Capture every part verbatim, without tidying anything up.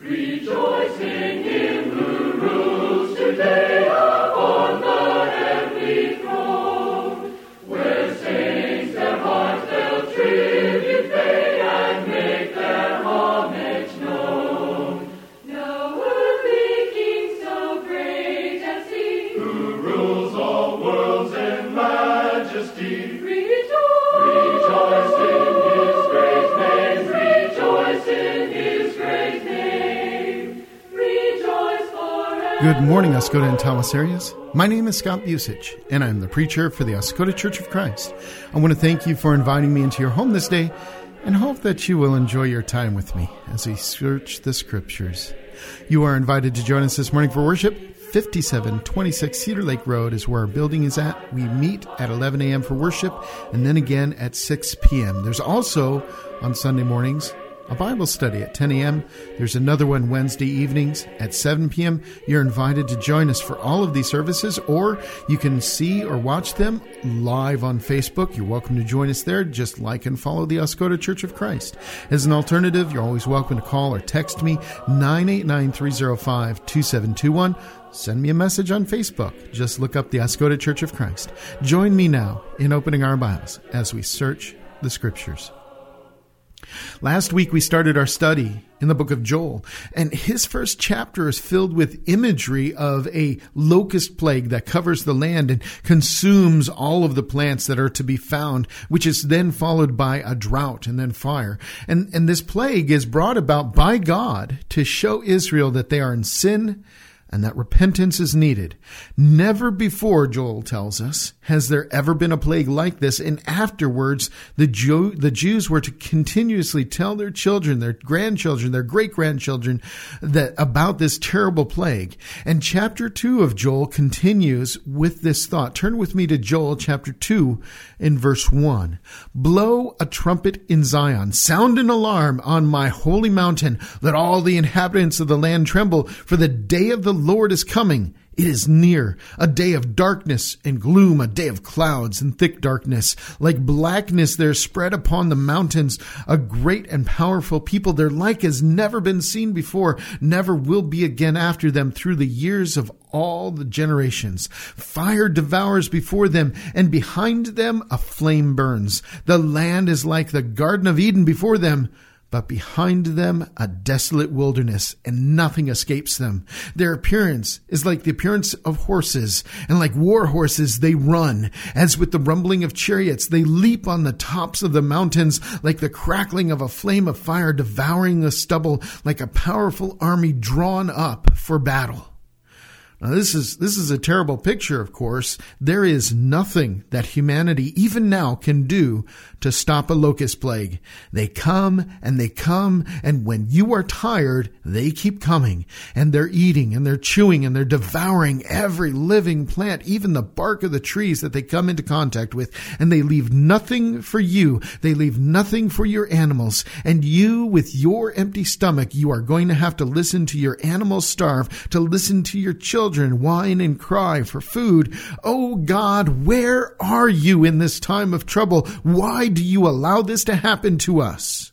Rejoice in him who rules today upon the heavenly throne, where saints their heartfelt tribute pay and make their homage known. Now earthly King so great and seen, who rules all worlds in majesty, rejoice, rejoice in his great name, rejoice in his great name. Good morning, Oscoda and Tawas areas. My name is Scott Busich, and I'm the preacher for the Oscoda Church of Christ. I want to thank you for inviting me into your home this day, and hope that you will enjoy your time with me as we search the Scriptures. You are invited to join us this morning for worship. fifty-seven twenty-six Cedar Lake Road is where our building is at. We meet at eleven a.m. for worship, and then again at six p.m. There's also, on Sunday mornings, a Bible study at ten a.m. There's another one Wednesday evenings at seven p.m. You're invited to join us for all of these services, or you can see or watch them live on Facebook. You're welcome to join us there. Just like and follow the Oscoda Church of Christ. As an alternative, you're always welcome to call or text me, nine eight nine, three oh five, two seven two one. Send me a message on Facebook. Just look up the Oscoda Church of Christ. Join me now in opening our Bibles as we search the Scriptures. Last week we started our study in the book of Joel, and his first chapter is filled with imagery of a locust plague that covers the land and consumes all of the plants that are to be found, which is then followed by a drought and then fire. And, and this plague is brought about by God to show Israel that they are in sin and that repentance is needed. Never before, Joel tells us, has there ever been a plague like this. And afterwards, the, Jew, the Jews were to continuously tell their children, their grandchildren, their great-grandchildren that about this terrible plague. And chapter two of Joel continues with this thought. Turn with me to Joel chapter two in verse one. Blow a trumpet in Zion, sound an alarm on my holy mountain. Let all the inhabitants of the land tremble, for the day of the Lord is coming. It is near, a day of darkness and gloom, a day of clouds and thick darkness. Like blackness there spread upon the mountains a great and powerful people. Their like has never been seen before, never will be again after them through the years of all the generations. Fire devours before them, and behind them a flame burns. The land is like the Garden of Eden before them, but behind them a desolate wilderness, and nothing escapes them. Their appearance is like the appearance of horses, and like war horses they run. As with the rumbling of chariots, they leap on the tops of the mountains, like the crackling of a flame of fire devouring the stubble, like a powerful army drawn up for battle. Now, this is this is a terrible picture, of course. There is nothing that humanity, even now, can do to stop a locust plague. They come and they come, and when you are tired, they keep coming. And they're eating, and they're chewing, and they're devouring every living plant, even the bark of the trees that they come into contact with. And they leave nothing for you. They leave nothing for your animals. And you, with your empty stomach, you are going to have to listen to your animals starve, to listen to your children whine and cry for food. Oh God, where are you in this time of trouble? Why do you allow this to happen to us?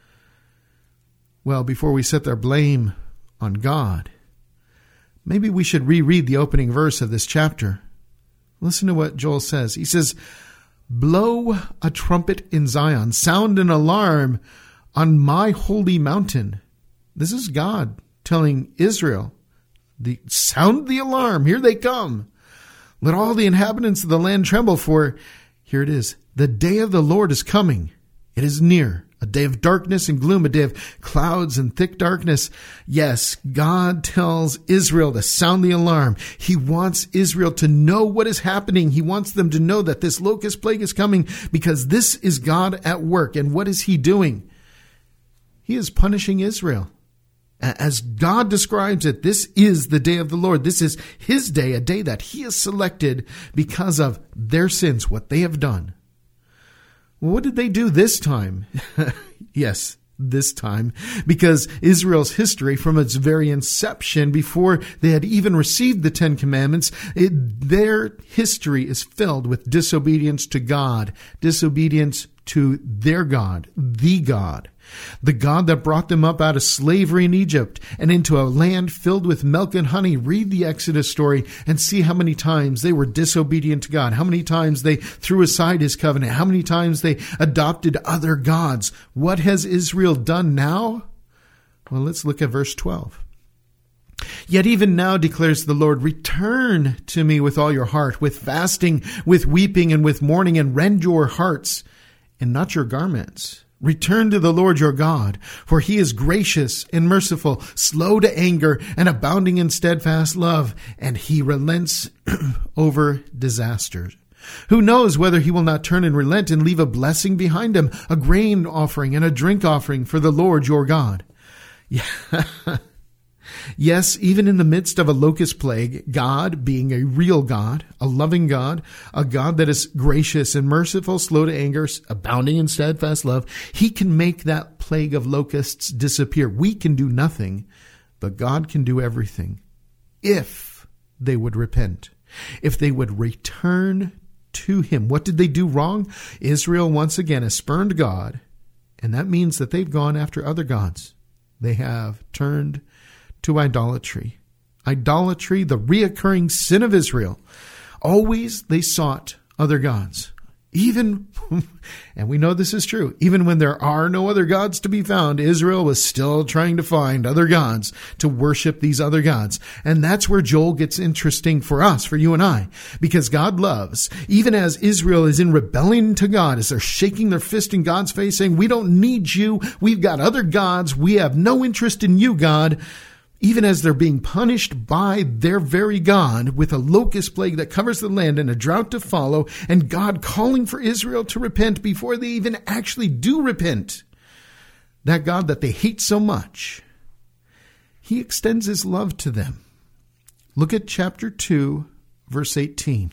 Well, before we set our blame on God, maybe we should reread the opening verse of this chapter. Listen to what Joel says. He says, blow a trumpet in Zion, sound an alarm on my holy mountain. This is God telling Israel, The, sound the alarm. Here they come. Let all the inhabitants of the land tremble, for here it is. The day of the Lord is coming. It is near. A day of darkness and gloom, a day of clouds and thick darkness. Yes, God tells Israel to sound the alarm. He wants Israel to know what is happening. He wants them to know that this locust plague is coming because this is God at work. And what is he doing? He is punishing Israel. As God describes it, this is the day of the Lord. This is his day, a day that he has selected because of their sins, what they have done. Well, what did they do this time? Yes, this time, because Israel's history from its very inception, before they had even received the Ten Commandments, it, their history is filled with disobedience to God, disobedience to their God, the God. The God that brought them up out of slavery in Egypt and into a land filled with milk and honey. Read the Exodus story and see how many times they were disobedient to God, how many times they threw aside his covenant, how many times they adopted other gods. What has Israel done now? Well, let's look at verse twelve. Yet even now, declares the Lord, return to me with all your heart, with fasting, with weeping, and with mourning, and rend your hearts and not your garments. Return to the Lord your God, for he is gracious and merciful, slow to anger, and abounding in steadfast love, and he relents over disasters. Who knows whether he will not turn and relent and leave a blessing behind him, a grain offering and a drink offering for the Lord your God. Yeah. Yes, even in the midst of a locust plague, God, being a real God, a loving God, a God that is gracious and merciful, slow to anger, abounding in steadfast love, he can make that plague of locusts disappear. We can do nothing, but God can do everything if they would repent, if they would return to him. What did they do wrong? Israel once again has spurned God, and that means that they've gone after other gods. They have turned to idolatry. Idolatry, the reoccurring sin of Israel. Always they sought other gods. Even, and we know this is true, even when there are no other gods to be found, Israel was still trying to find other gods to worship these other gods. And that's where Joel gets interesting for us, for you and I, because God loves, even as Israel is in rebellion to God, as they're shaking their fist in God's face saying, we don't need you. We've got other gods. We have no interest in you, God. Even as they're being punished by their very God with a locust plague that covers the land and a drought to follow, and God calling for Israel to repent before they even actually do repent. That God that they hate so much, he extends his love to them. Look at chapter two, verse eighteen.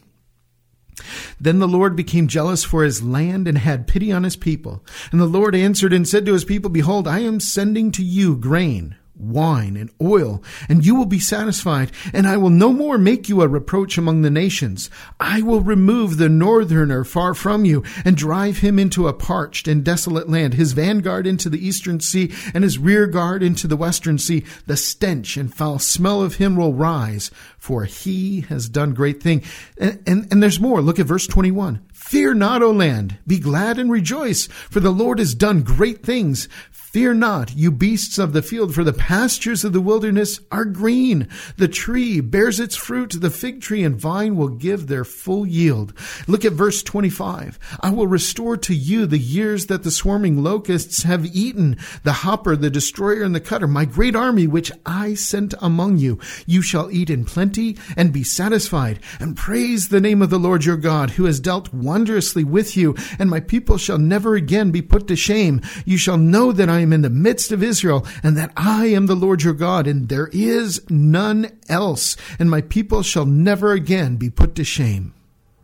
Then the Lord became jealous for his land and had pity on his people. And the Lord answered and said to his people, behold, I am sending to you grain, wine, and oil, and you will be satisfied, and I will no more make you a reproach among the nations. I will remove the northerner far from you, and drive him into a parched and desolate land, his vanguard into the eastern sea, and his rear guard into the western sea. The stench and foul smell of him will rise, for he has done great thing. And, and, and there's more. Look at verse twenty-one. Fear not, O land, be glad and rejoice, for the Lord has done great things. Fear not, you beasts of the field, for the pastures of the wilderness are green. The tree bears its fruit, the fig tree and vine will give their full yield. Look at verse twenty-five. I will restore to you the years that the swarming locusts have eaten, the hopper, the destroyer, and the cutter, my great army which I sent among you. You shall eat in plenty and be satisfied, and praise the name of the Lord your God, who has dealt wondrously with you, and my people shall never again be put to shame. You shall know that I I am in the midst of Israel, and that I am the Lord your God, and there is none else, and my people shall never again be put to shame.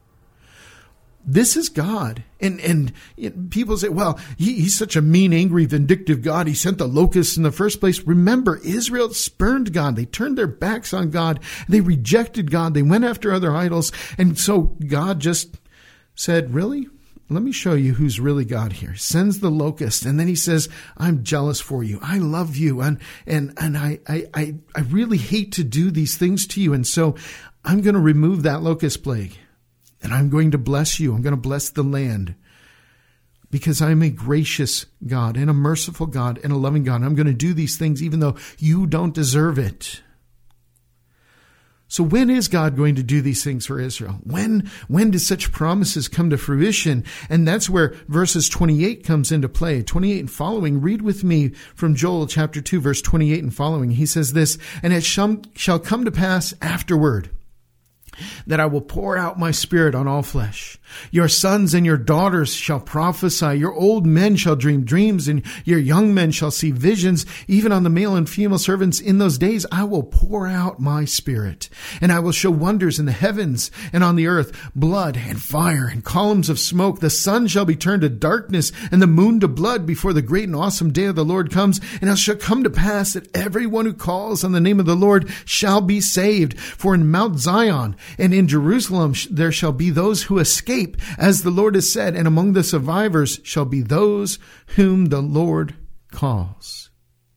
This is God. And and people say, well, he, he's such a mean, angry, vindictive God. He sent the locusts in the first place. Remember, Israel spurned God. They turned their backs on God. They rejected God. They went after other idols. And so God just said, really? Let me show you who's really God here. He sends the locust, and then he says, I'm jealous for you. I love you, and and and I I I really hate to do these things to you, and so I'm going to remove that locust plague, and I'm going to bless you. I'm going to bless the land, because I'm a gracious God and a merciful God and a loving God. I'm going to do these things even though you don't deserve it. So when is God going to do these things for Israel? When, when do such promises come to fruition? And that's where verses twenty-eight comes into play. twenty-eight and following, read with me from Joel chapter two, verse twenty-eight and following. He says this, and it shall, shall come to pass afterward that I will pour out my spirit on all flesh. Your sons and your daughters shall prophesy. Your old men shall dream dreams, and your young men shall see visions. Even on the male and female servants in those days, I will pour out my spirit, and I will show wonders in the heavens and on the earth, blood and fire and columns of smoke. The sun shall be turned to darkness and the moon to blood before the great and awesome day of the Lord comes. And it shall come to pass that everyone who calls on the name of the Lord shall be saved. For in Mount Zion and in Jerusalem there shall be those who escape, as the Lord has said, and among the survivors shall be those whom the Lord calls.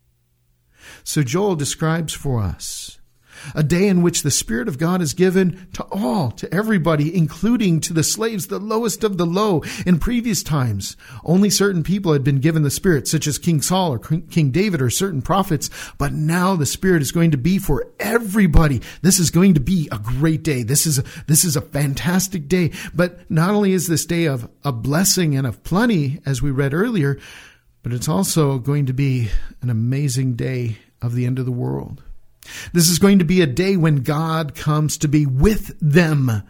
So Joel describes for us a day in which the Spirit of God is given to all, to everybody, including to the slaves, the lowest of the low. In previous times, only certain people had been given the Spirit, such as King Saul or King David or certain prophets. But now the Spirit is going to be for everybody. This is going to be a great day. This is a, this is a fantastic day. But not only is this day of a blessing and of plenty, as we read earlier, but it's also going to be an amazing day of the end of the world. This is going to be a day when God comes to be with them.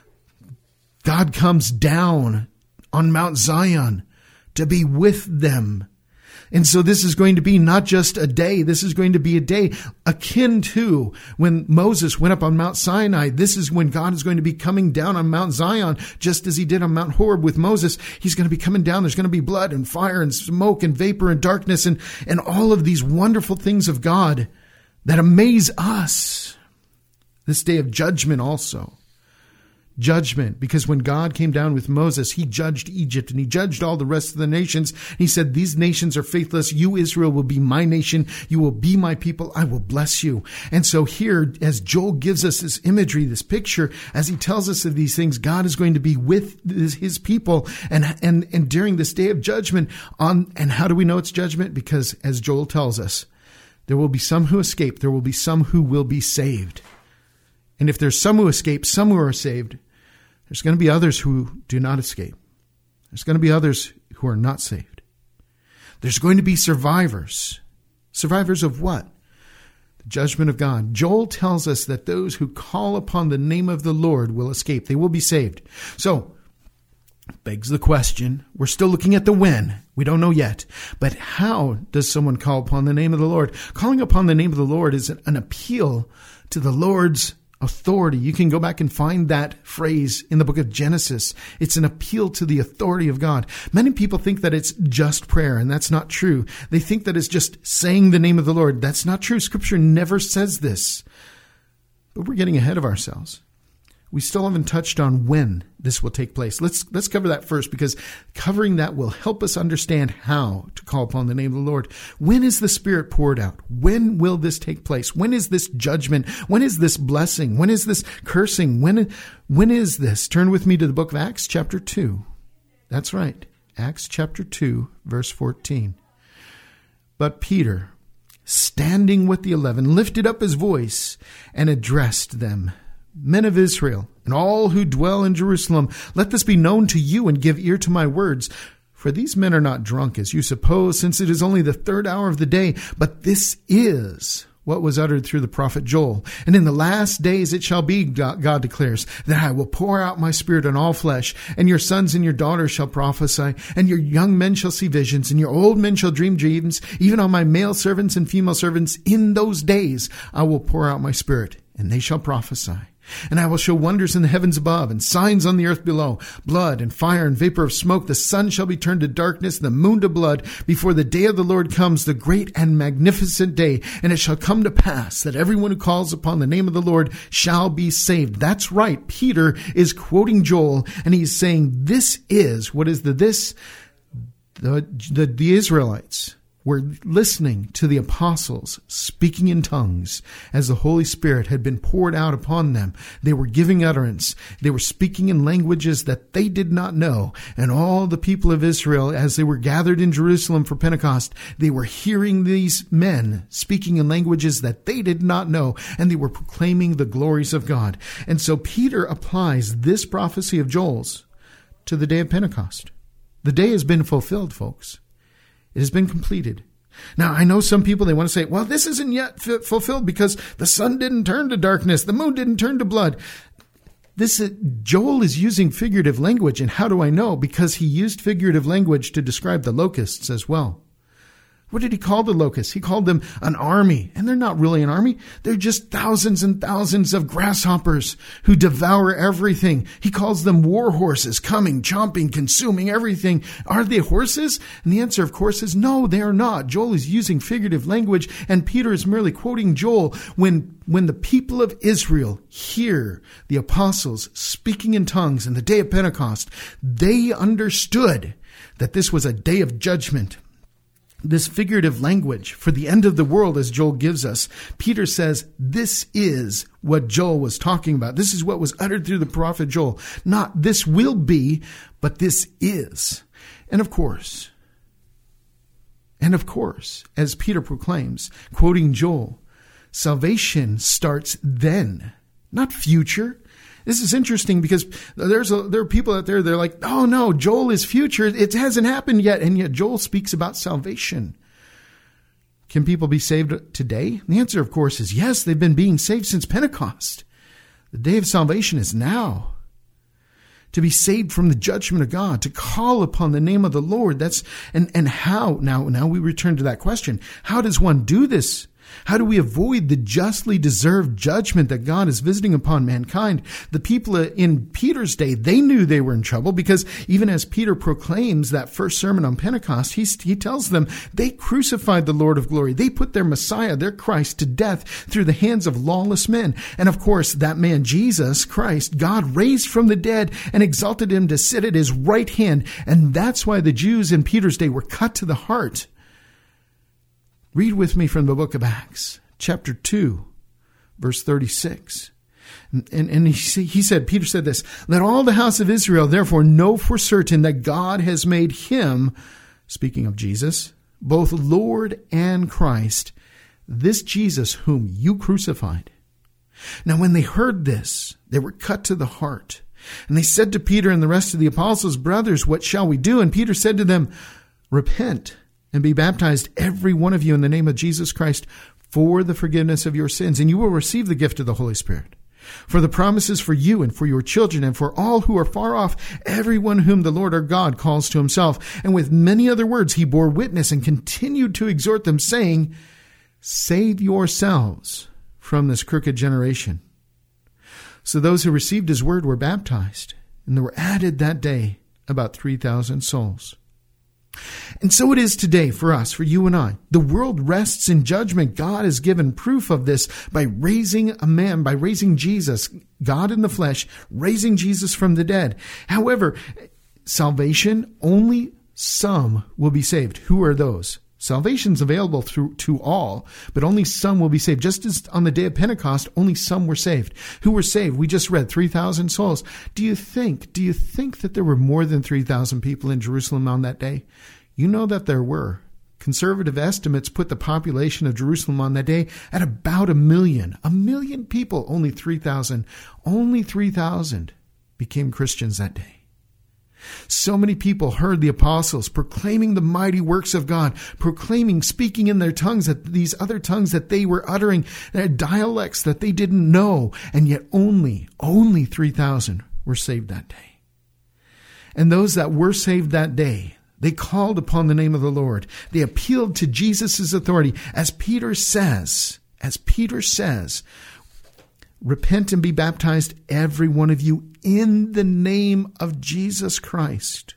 God comes down on Mount Zion to be with them. And so this is going to be not just a day. This is going to be a day akin to when Moses went up on Mount Sinai. This is when God is going to be coming down on Mount Zion, just as he did on Mount Horeb with Moses. He's going to be coming down. There's going to be blood and fire and smoke and vapor and darkness and, and all of these wonderful things of God that amaze us. This day of judgment also. Judgment, because when God came down with Moses, he judged Egypt and he judged all the rest of the nations. He said, these nations are faithless. You, Israel, will be my nation. You will be my people. I will bless you. And so here, as Joel gives us this imagery, this picture, as he tells us of these things, God is going to be with his people. And, and, and during this day of judgment on, and how do we know it's judgment? Because as Joel tells us, there will be some who escape. There will be some who will be saved. And if there's some who escape, some who are saved, there's going to be others who do not escape. There's going to be others who are not saved. There's going to be survivors. Survivors of what? The judgment of God. Joel tells us that those who call upon the name of the Lord will escape. They will be saved. So, begs the question, we're still looking at the when. We don't know yet. But how does someone call upon the name of the Lord? Calling upon the name of the Lord is an appeal to the Lord's authority. You can go back and find that phrase in the book of Genesis. It's an appeal to the authority of God. Many people think that it's just prayer, and that's not true. They think that it's just saying the name of the Lord. That's not true. Scripture never says this. But we're getting ahead of ourselves. We still haven't touched on when this will take place. Let's let's cover that first, because covering that will help us understand how to call upon the name of the Lord. When is the Spirit poured out? When will this take place? When is this judgment? When is this blessing? When is this cursing? When when is this? Turn with me to the book of Acts chapter two. That's right. Acts chapter two, verse fourteen. But Peter, standing with the eleven, lifted up his voice and addressed them. Men of Israel, and all who dwell in Jerusalem, let this be known to you, and give ear to my words. For these men are not drunk, as you suppose, since it is only the third hour of the day. But this is what was uttered through the prophet Joel. And in the last days it shall be, God declares, that I will pour out my Spirit on all flesh, and your sons and your daughters shall prophesy, and your young men shall see visions, and your old men shall dream dreams. Even on my male servants and female servants, in those days I will pour out my Spirit, and they shall prophesy. And I will show wonders in the heavens above and signs on the earth below, blood and fire and vapor of smoke. The sun shall be turned to darkness, the moon to blood, before the day of the Lord comes, the great and magnificent day. And it shall come to pass that everyone who calls upon the name of the Lord shall be saved. That's right. Peter is quoting Joel, and he's saying this is, what is the this? The, the, the Israelites were listening to the apostles speaking in tongues as the Holy Spirit had been poured out upon them. They were giving utterance. They were speaking in languages that they did not know. And all the people of Israel, as they were gathered in Jerusalem for Pentecost, they were hearing these men speaking in languages that they did not know, and they were proclaiming the glories of God. And so Peter applies this prophecy of Joel's to the day of Pentecost. The day has been fulfilled, folks. It has been completed. Now, I know some people, they want to say, well, this isn't yet f- fulfilled because the sun didn't turn to darkness. The moon didn't turn to blood. This uh, Joel is using figurative language. And how do I know? Because he used figurative language to describe the locusts as well. What did he call the locusts? He called them an army. And they're not really an army. They're just thousands and thousands of grasshoppers who devour everything. He calls them war horses, coming, chomping, consuming everything. Are they horses? And the answer, of course, is no, they are not. Joel is using figurative language, and Peter is merely quoting Joel. When, when the people of Israel hear the apostles speaking in tongues in the day of Pentecost, they understood that this was a day of judgment. this figurative language for the end of the world, as Joel gives us, Peter says, this is what Joel was talking about. This is what was uttered through the prophet Joel. Not this will be, but this is. And of course, and of course, as Peter proclaims, quoting Joel, salvation starts then, not future. This is interesting because there's a, there are people out there, they're like, oh no, Joel is future. It hasn't happened yet. And yet Joel speaks about salvation. Can people be saved today? The answer, of course, is yes. They've been being saved since Pentecost. The day of salvation is now. To be saved from the judgment of God, to call upon the name of the Lord. That's, and, and how, now, now we return to that question. How does one do this? How do we avoid the justly deserved judgment that God is visiting upon mankind? The people in Peter's day, they knew they were in trouble because even as Peter proclaims that first sermon on Pentecost, he, he tells them they crucified the Lord of glory. They put their Messiah, their Christ, to death through the hands of lawless men. And of course, that man, Jesus Christ, God raised from the dead and exalted him to sit at his right hand. And that's why the Jews in Peter's day were cut to the heart. Read with me from the book of Acts, chapter two, verse thirty-six. And, and, and he, he said, Peter said this, let all the house of Israel therefore know for certain that God has made him, speaking of Jesus, both Lord and Christ, this Jesus whom you crucified. Now when they heard this, they were cut to the heart. And they said to Peter and the rest of the apostles, brothers, what shall we do? And Peter said to them, repent and be baptized, every one of you, in the name of Jesus Christ for the forgiveness of your sins, and you will receive the gift of the Holy Spirit. For the promises for you and for your children and for all who are far off, everyone whom the Lord our God calls to himself. And with many other words he bore witness and continued to exhort them, saying, save yourselves from this crooked generation. So those who received his word were baptized, and there were added that day about three thousand souls. And so it is today for us, for you and I. The world rests in judgment. God has given proof of this by raising a man, by raising Jesus, God in the flesh, raising Jesus from the dead. However, salvation, only some will be saved. Who are those? Salvation's available through to all, but only some will be saved. Just as on the day of Pentecost, only some were saved. Who were saved? We just read three thousand souls. Do you think, do you think that there were more than three thousand people in Jerusalem on that day? You know that there were. Conservative estimates put the population of Jerusalem on that day at about a million. A million people, only three thousand. Only three thousand became Christians that day. So many people heard the apostles proclaiming the mighty works of God, proclaiming, speaking in their tongues, that these other tongues that they were uttering, their dialects that they didn't know, and yet only, only three thousand were saved that day. And those that were saved that day, they called upon the name of the Lord. They appealed to Jesus' authority. As Peter says, as Peter says, repent and be baptized, every one of you, in the name of Jesus Christ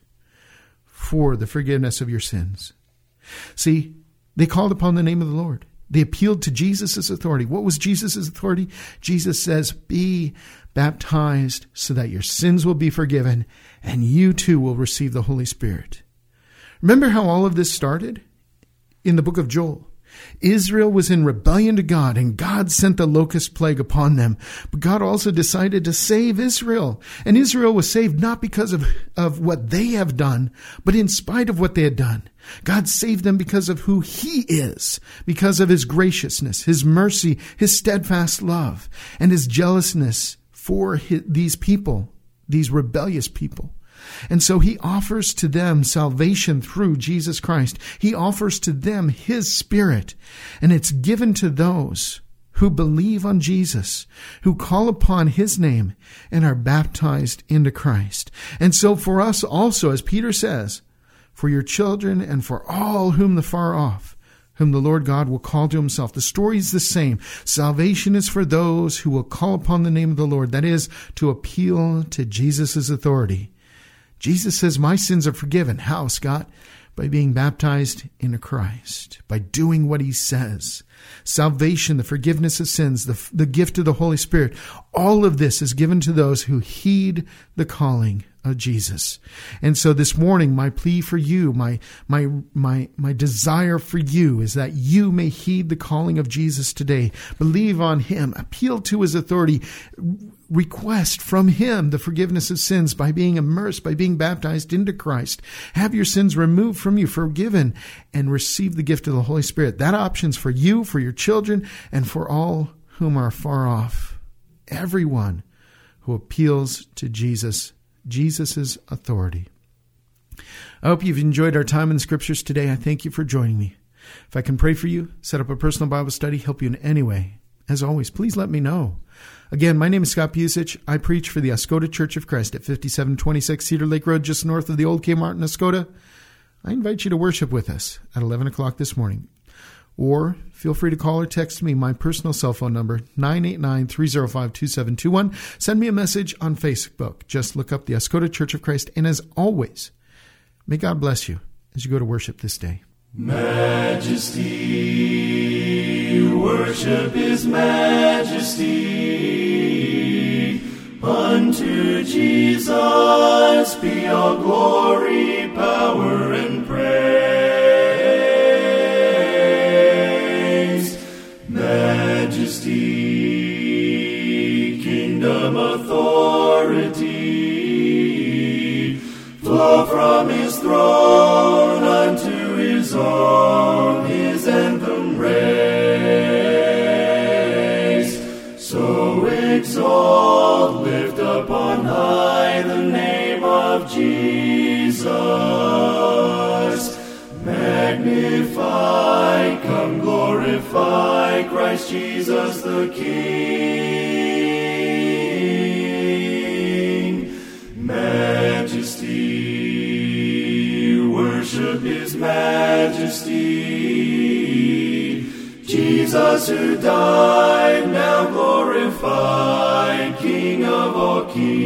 for the forgiveness of your sins. See, they called upon the name of the Lord. They appealed to Jesus' authority. What was Jesus' authority? Jesus says, be baptized so that your sins will be forgiven and you too will receive the Holy Spirit. Remember how all of this started? In the book of Joel. Israel was in rebellion to God, and God sent the locust plague upon them. But God also decided to save Israel. And Israel was saved not because of, of what they have done, but in spite of what they had done. God saved them because of who he is, because of his graciousness, his mercy, his steadfast love, and his jealousness for his, these people, these rebellious people. And so he offers to them salvation through Jesus Christ. He offers to them his Spirit, and it's given to those who believe on Jesus, who call upon his name and are baptized into Christ. And so for us also, as Peter says, for your children and for all whom the far off, whom the Lord God will call to himself. The story is the same. Salvation is for those who will call upon the name of the Lord. That is, to appeal to Jesus' authority. Jesus says, my sins are forgiven. How, Scott? by being baptized into Christ, by doing what he says. Salvation, the forgiveness of sins, the, the gift of the Holy Spirit, all of this is given to those who heed the calling of Jesus. And so this morning, my plea for you, my my my my desire for you is that you may heed the calling of Jesus today. Believe on him, appeal to his authority, request from him the forgiveness of sins by being immersed, by being baptized into Christ. Have your sins removed from you, forgiven, and receive the gift of the Holy Spirit. That option's for you, for your children, and for all whom are far off. Everyone who appeals to Jesus, Jesus' authority. I hope you've enjoyed our time in the Scriptures today. I thank you for joining me. If I can pray for you, set up a personal Bible study, help you in any way, as always, please let me know. Again, my name is Scott Busich. I preach for the Oscoda Church of Christ at fifty-seven twenty-six Cedar Lake Road, just north of the old Kmart in Oscoda. I invite you to worship with us at eleven o'clock this morning. Or feel free to call or text me my personal cell phone number, nine eight nine, three oh five, two seven two one. Send me a message on Facebook. Just look up the Oscoda Church of Christ. And as always, may God bless you as you go to worship this day. Majesty, worship his majesty. Unto Jesus be all glory, power, and praise. Majesty, kingdom, authority, flow from his throne unto his own, his anthem raise. So exalt, lift up on high the name of Jesus. Magnify, come glorify Christ Jesus the King. Majesty, worship his majesty. Jesus who died, now glorified, King of all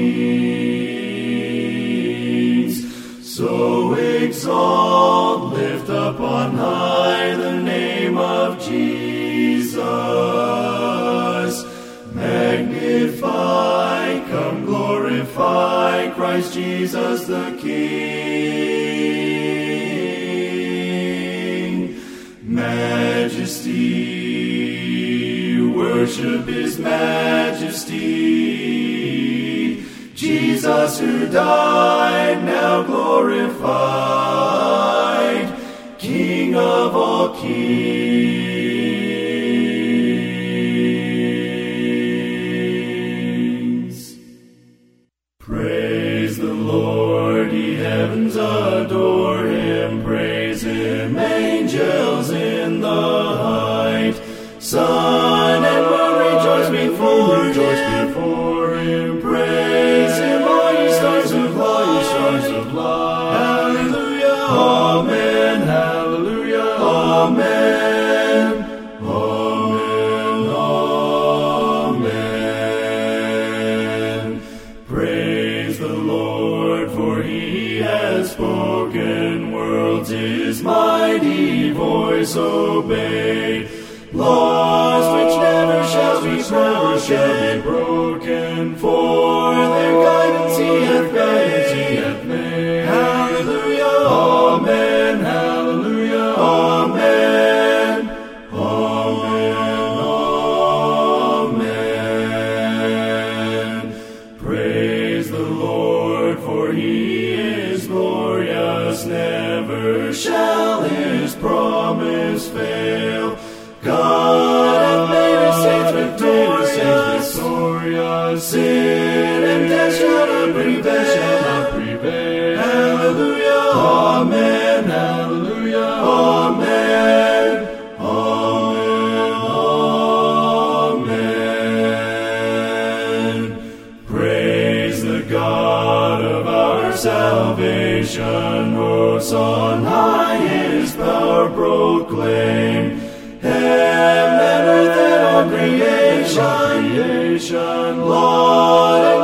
kings. So exalt, lift up on high the name of Jesus. Magnify, come glorify Christ Jesus the King. Majesty, worship his majesty. Jesus who died, now glorified, King of all kings. Praise the Lord, ye heavens, adore him. Praise him, angels in the height. Sun and moon rejoice before rejoice him. Before him. Praise him, all ye stars of light, stars of light. Hallelujah, amen. Hallelujah, amen. Amen, amen. Praise the Lord, for he has spoken. Worlds his mighty voice obey. Laws which never shall be broken, shall be broken, for their guidance he hath made, he hath made. Hallelujah, amen, hallelujah, amen, amen, amen. Praise the Lord, for he is glorious, never shall his promise fail. God hath made his saints victorious, victorious. Sin and death shall not prevail, shall not prevail. Hallelujah, amen, hallelujah, amen, amen, amen. Praise the God of our salvation, hosts on high his power proclaim. Heaven and earth and all creation, creation, Lord and